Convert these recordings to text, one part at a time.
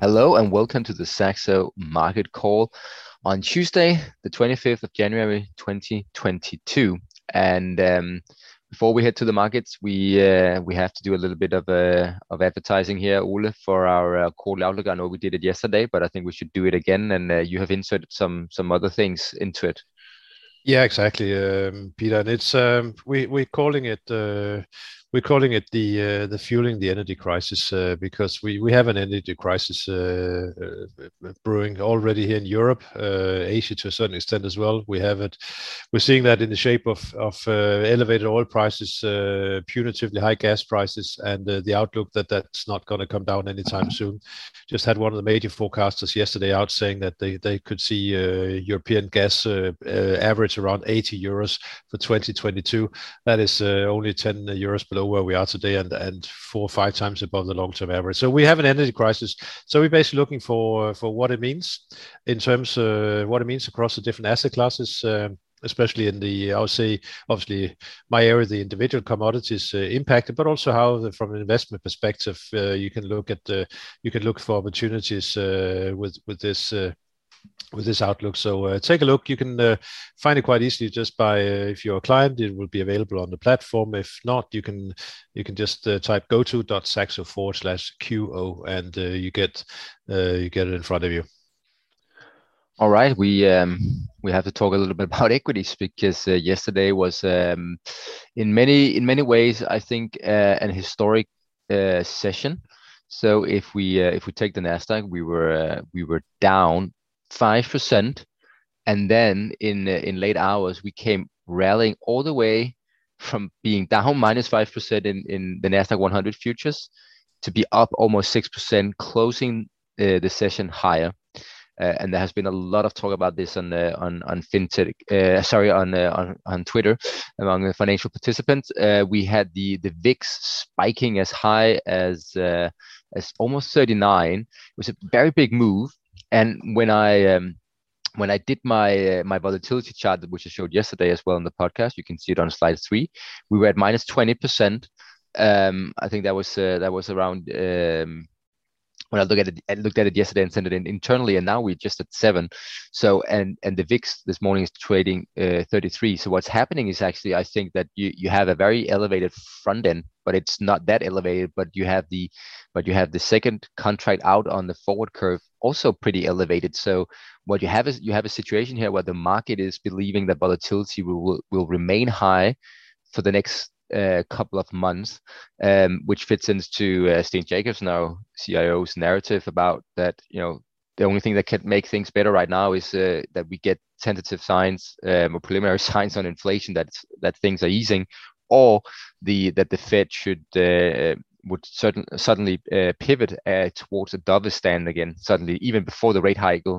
Hello and welcome to the Saxo Market Call on Tuesday, the 25th of January, 2022. And before we head to the markets, we have to do a little bit of advertising here, Ole, for our quarterly outlook. I know we did it yesterday, but I think we should do it again. And you have inserted some other things into it. Yeah, exactly, Peter. And it's we're calling it the fueling the energy crisis because we have an energy crisis brewing already here in Europe, Asia to a certain extent as well. We have it. We're seeing that in the shape of elevated oil prices, punitively high gas prices, and the outlook that that's not going to come down anytime soon. Just had one of the major forecasters yesterday out saying that they could see European gas average around 80 euros for 2022. That is only 10 euros below where we are today, and 4 or 5 times above the long-term average. So we have an energy crisis. So we're basically looking for what it means in terms what it means across the different asset classes. Especially in the, I would say, obviously, my area, the individual commodities impacted, but also how, from an investment perspective, you can look for opportunities with this outlook. So take a look. You can find it quite easily just by if you're a client, it will be available on the platform. If not, you can just type go to.saxo/QO and you get it in front of you. All right, we have to talk a little bit about equities because yesterday was in many ways I think an historic session. So if we take the Nasdaq, we were down 5%, and then in late hours we came rallying all the way from being down -5% in the Nasdaq 100 futures to be up almost 6%, closing the session higher. And there has been a lot of talk about this on fintech, on Twitter among the financial participants. We had the VIX spiking as high as almost 39. It was a very big move, and when I did my volatility chart, which I showed yesterday as well on the podcast, you can see it on slide 3. We were at -20%. I think that was around. When I looked at it yesterday and sent it in internally, and now we're just at 7. So and the VIX this morning is trading 33. So what's happening is actually I think that you have a very elevated front end, but it's not that elevated. But you have the second contract out on the forward curve also pretty elevated. So what you have is you have a situation here where the market is believing that volatility will remain high for the next couple of months, which fits into Steen Jacobs, now CIO's narrative about that. The only thing that can make things better right now is that we get tentative signs or preliminary signs on inflation that things are easing, or that the Fed would suddenly pivot towards a dovish stand again, suddenly, even before the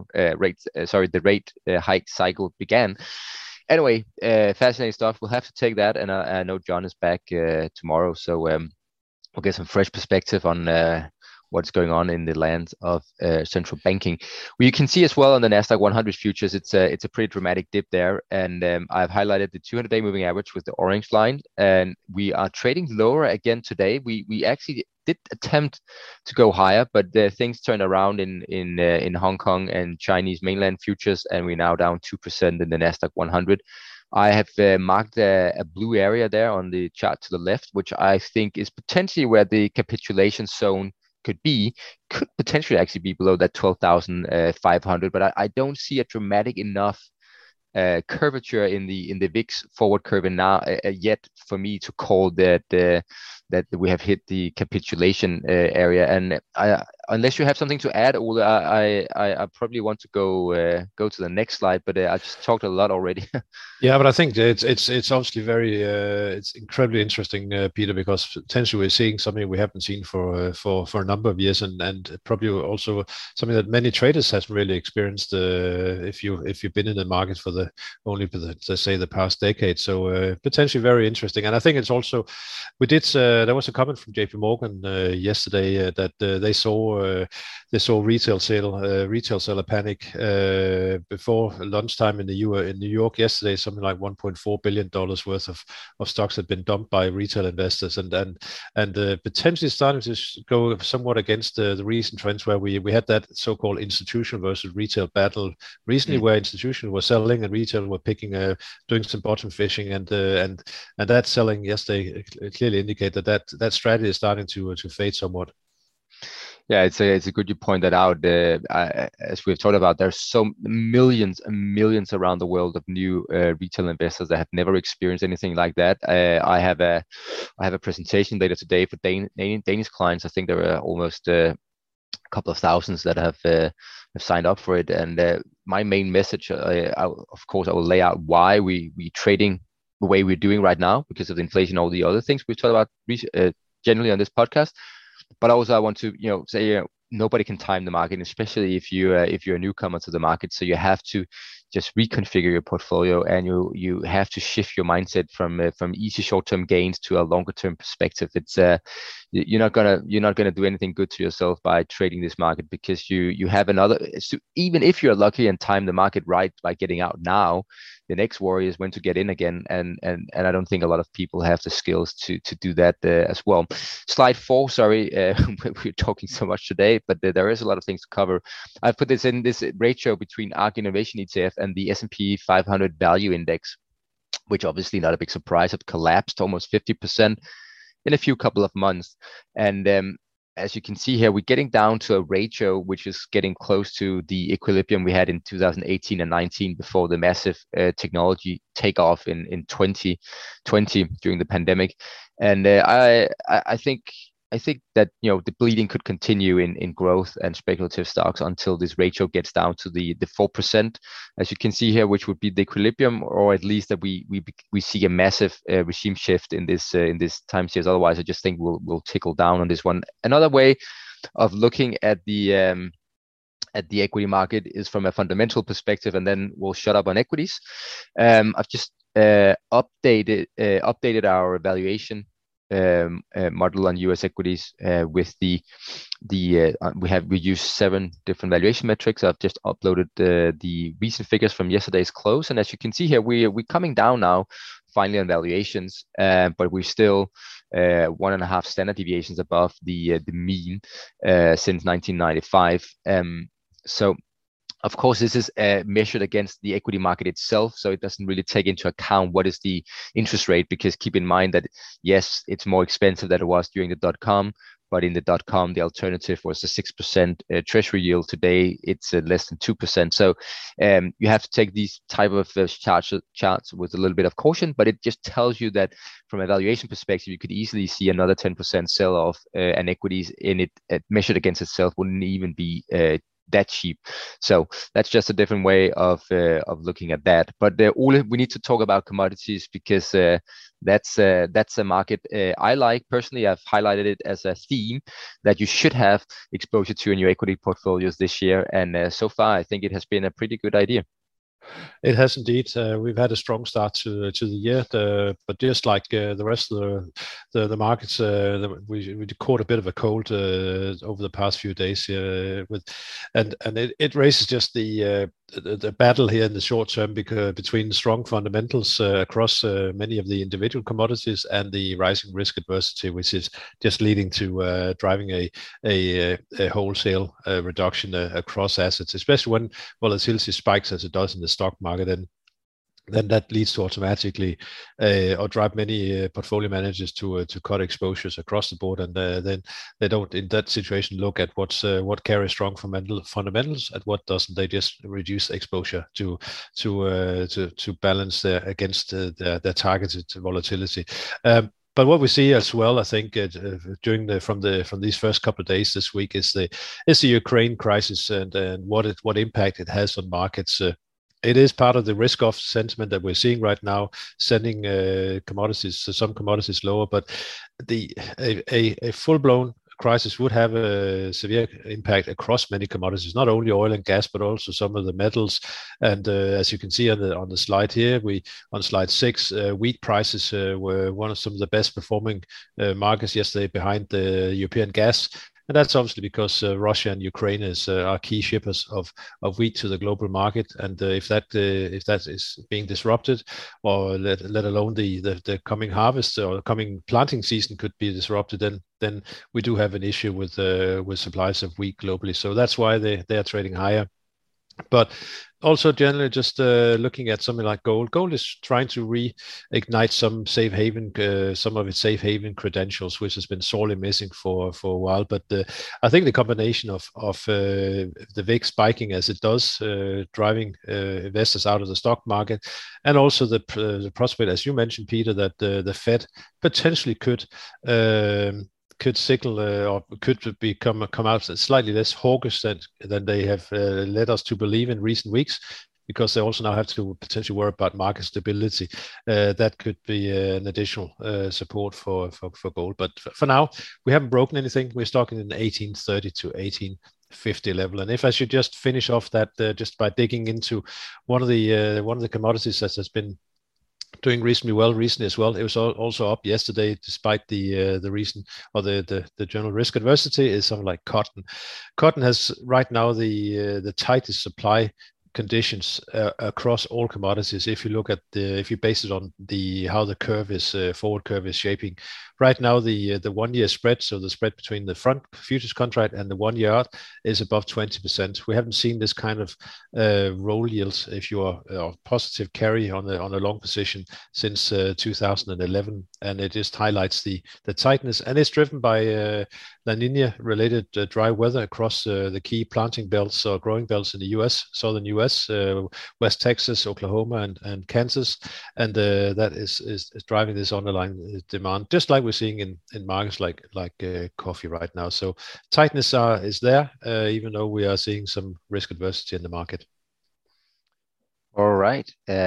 rate hike cycle began. Anyway, fascinating stuff. We'll have to take that, and I know John is back tomorrow, so we'll get some fresh perspective on what's going on in the land of central banking. Well, you can see as well on the Nasdaq 100 futures, it's a pretty dramatic dip there, and I've highlighted the 200-day moving average with the orange line, and we are trading lower again today. We actually did attempt to go higher, but things turned around in Hong Kong and Chinese mainland futures, and we're now down 2% in the Nasdaq 100. I have marked a blue area there on the chart to the left, which I think is potentially where the capitulation zone could potentially actually be below that 12,500, but I don't see a dramatic enough curvature in the VIX forward curve now yet for me to call that we have hit the capitulation area. And unless you have something to add, Ole, I probably want to go to the next slide, but I just talked a lot already. Yeah, but I think it's obviously very it's incredibly interesting, Peter, because potentially we're seeing something we haven't seen for a number of years, and probably also something that many traders hasn't really experienced if you've been in the market for let's say the past decade. So potentially very interesting, and I think it's also there was a comment from JP Morgan yesterday that they saw they saw retail seller panic before lunchtime in New York yesterday. Something like $1.4 billion worth of stocks had been dumped by retail investors, and potentially starting to go somewhat against the recent trends where we had that so-called institutional versus retail battle recently, where institutional were selling and retail were doing some bottom fishing, and that selling yesterday clearly indicate that strategy is starting to fade somewhat. Yeah, it's a good you point that out. As we've talked about, there's so millions and millions around the world of new retail investors that have never experienced anything like that. I have a presentation later today for Danish clients. I think there are almost a couple of thousands that have signed up for it. And my main message, of course, I will lay out why we trading the way we're doing right now because of the inflation, all the other things we've talked about generally on this podcast. But also I want to, say, nobody can time the market, especially if you're a newcomer to the market. So you have to just reconfigure your portfolio, and you have to shift your mindset from easy short-term gains to a longer-term perspective. It's you're not gonna do anything good to yourself by trading this market, because you have another. So even if you're lucky and time the market right by getting out now, the next worry is when to get in again, and I don't think a lot of people have the skills to do that as well. Slide 4, sorry, we're talking so much today, but there is a lot of things to cover. I've put this in this ratio between ARK Innovation ETF and the S&P 500 Value Index, which obviously not a big surprise, have collapsed almost 50% in a few couple of months. And as you can see here, we're getting down to a ratio which is getting close to the equilibrium we had in 2018 and 19 before the massive technology takeoff in 2020 during the pandemic. And I think that the bleeding could continue in growth and speculative stocks until this ratio gets down to the 4%, as you can see here, which would be the equilibrium, or at least that we see a massive regime shift in this time series. Otherwise, I just think we'll tickle down on this one. Another way of looking at the equity market is from a fundamental perspective, and then we'll shut up on equities. I've just updated our evaluation model on US equities with we use 7 different valuation metrics. I've just uploaded the recent figures from yesterday's close, and as you can see here, we're coming down now finally on valuations, but we're still 1.5 standard deviations above the mean since 1995. So of course, this is measured against the equity market itself, so it doesn't really take into account what is the interest rate, because keep in mind that, yes, it's more expensive than it was during the dot-com, but in the dot-com, the alternative was a 6% treasury yield. Today, it's less than 2%. So you have to take these type of charts with a little bit of caution, but it just tells you that from a valuation perspective, you could easily see another 10% sell-off, and equities in it measured against itself wouldn't even be that cheap. So that's just a different way of looking at that. But Ole, we need to talk about commodities, because that's a market I like personally. I've highlighted it as a theme that you should have exposure to in your equity portfolios this year, and so far I think it has been a pretty good idea. It has indeed. We've had a strong start to the year, but just like the rest of the markets, we caught a bit of a cold over the past few days, and it raises just the battle here in the short term, because between strong fundamentals across many of the individual commodities and the rising risk adversity, which is just leading to driving a wholesale reduction across assets, especially when volatility spikes as it does in the stock market, and then that leads to automatically or drive many portfolio managers to cut exposures across the board, and then they don't, in that situation, look at what carries strong fundamentals and what doesn't. They just reduce exposure to balance against their targeted volatility. But what we see as well, I think, from these first couple of days this week is the Ukraine crisis and what impact it has on markets. It is part of the risk-off sentiment that we're seeing right now, sending some commodities lower. But a full-blown crisis would have a severe impact across many commodities, not only oil and gas, but also some of the metals. And as you can see on the slide here, on slide 6, wheat prices were some of the best performing markets yesterday, behind the European gas. and that's obviously because Russia and Ukraine are key shippers of wheat to the global market, and if that is being disrupted, or let alone the coming harvest or the coming planting season could be disrupted, then we do have an issue with supplies of wheat globally. So that's why they are trading higher. But also generally just looking at something like gold. Gold is trying to reignite some safe haven, some of its safe haven credentials, which has been sorely missing for a while. But I think the combination of the VIX spiking as it does, driving investors out of the stock market, and also the prospect, as you mentioned, Peter, that the Fed potentially could signal or could come out slightly less hawkish than they have led us to believe in recent weeks, because they also now have to potentially worry about market stability. That could be an additional support for gold. But for now, we haven't broken anything. We're stocking in 1830 to 1850 level. And if I should just finish off that just by digging into one of the commodities that has been doing reasonably well recently as well. It was also up yesterday, despite the recent or the general risk adversity, is something like cotton. Cotton has right now the tightest supply conditions across all commodities. If you look at if you base it on how the curve is forward curve is shaping right now, the 1 year spread, so the spread between the front futures contract and the 1 year out, is above 20%. We haven't seen this kind of roll yields, if you are positive carry on a long position, since 2011, and it just highlights the tightness, and it's driven by La Nina related dry weather across the key planting belts or growing belts in the U.S., southern U.S., West Texas, Oklahoma, and Kansas, and that is driving this underlying demand, just like we're seeing in markets like coffee right now. So tightness is there, even though we are seeing some risk adversity in the market. All right.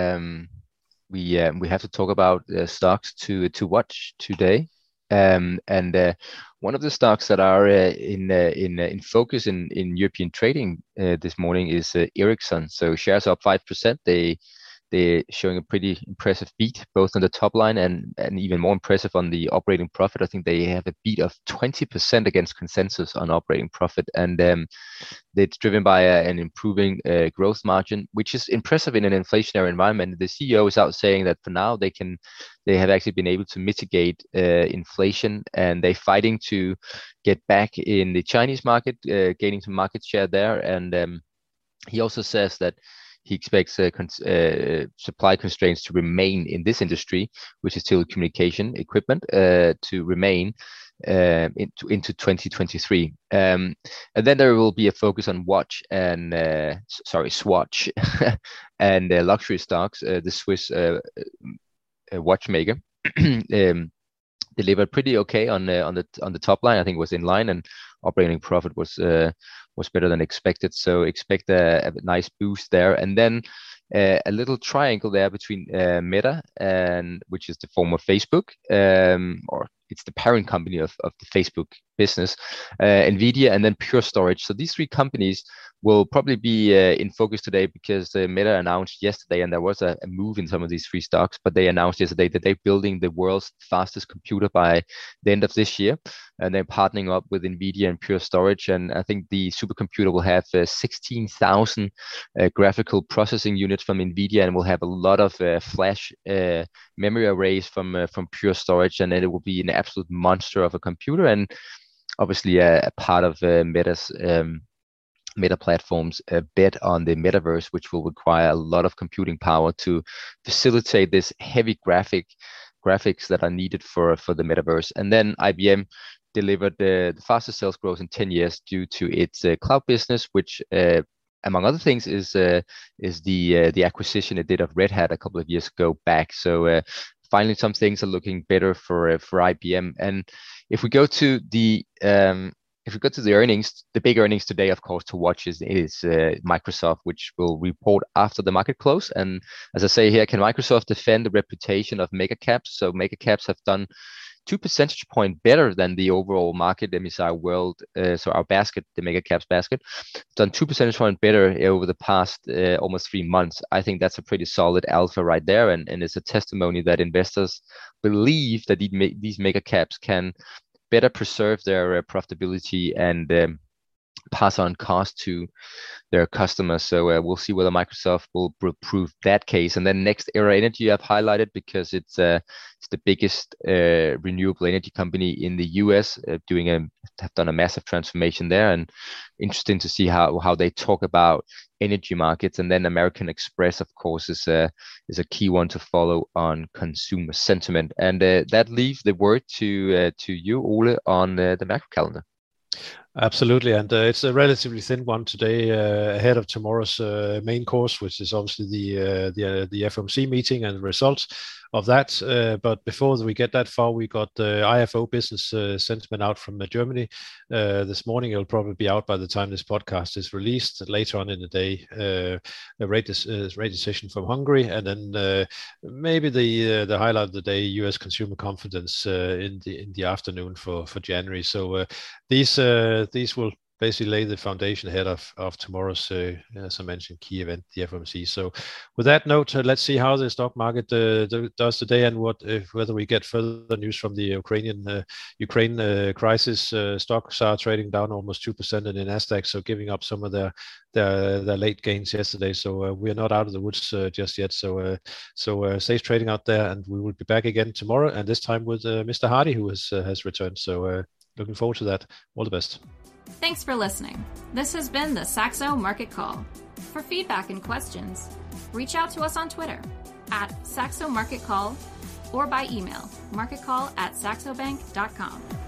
We have to talk about stocks to watch today. And one of the stocks that are in focus in European trading this morning is Ericsson. So shares up 5%. They're showing a pretty impressive beat, both on the top line and even more impressive on the operating profit. I think they have a beat of 20% against consensus on operating profit, and it's driven by an improving growth margin, which is impressive in an inflationary environment. The CEO is out saying that for now they have actually been able to mitigate inflation, and they're fighting to get back in the Chinese market, gaining some market share there. And he also says that he expects supply constraints to remain in this industry, which is telecommunication equipment, to remain into 2023. And then there will be a focus on Swatch and luxury stocks. The Swiss watchmaker delivered pretty okay on the top line. I think it was in line, and operating profit was better than expected. So expect a nice boost there. And then a little triangle there between Meta, which is the former Facebook, or it's the parent company of the Facebook business, Nvidia, and then Pure Storage. So these three companies will probably be in focus today, because Meta announced yesterday, and there was a move in some of these three stocks, but they announced yesterday that they're building the world's fastest computer by the end of this year, and they're partnering up with Nvidia and Pure Storage. And I think the supercomputer will have 16,000 graphical processing units from Nvidia, and will have a lot of flash memory arrays from Pure Storage, and then it will be an absolute monster of a computer, and obviously a part of Meta's Meta Platforms bet on the metaverse, which will require a lot of computing power to facilitate this heavy graphics that are needed for the metaverse. And then IBM delivered the fastest sales growth in 10 years due to its cloud business, which among other things is the acquisition it did of Red Hat a couple of years ago back. So finally, some things are looking better for IBM. And if we go to the earnings, the big earnings today, of course, to watch is Microsoft, which will report after the market close. And as I say here, can Microsoft defend the reputation of mega caps? So mega caps have done 2 percentage points better than the overall market, MSCI World. So our basket, the mega caps basket, done 2 percentage points better over the past almost 3 months. I think that's a pretty solid alpha right there, and it's a testimony that investors believe that these mega caps can better preserve their profitability and pass on cost to their customers. So we'll see whether Microsoft will prove that case. And then Next Era Energy I've highlighted because it's the biggest renewable energy company in the US, have done a massive transformation there, and interesting to see how they talk about energy markets. And then American Express, of course, is a key one to follow on consumer sentiment. And that leaves the word to you, Ole, on the macro calendar. Absolutely, and it's a relatively thin one today ahead of tomorrow's main course, which is obviously the FOMC meeting and the results of that. But before we get that far, we got the IFO business sentiment out from Germany this morning. It'll probably be out by the time this podcast is released later on in the day. A rate decision from Hungary, and then maybe the highlight of the day, U.S. consumer confidence in the afternoon for January. So these will basically lay the foundation ahead of tomorrow's, as I mentioned, key event, the FOMC. So with that note, let's see how the stock market does today, and whether we get further news from the Ukraine crisis. Stocks are trading down almost 2% in the Nasdaq, so giving up some of their late gains yesterday. So we are not out of the woods just yet. So safe trading out there, and we will be back again tomorrow, and this time with Mr. Hardy, who has returned. So looking forward to that. All the best. Thanks for listening. This has been the Saxo Market Call. For feedback and questions, reach out to us on Twitter @Saxo Market Call or by email marketcall@saxobank.com.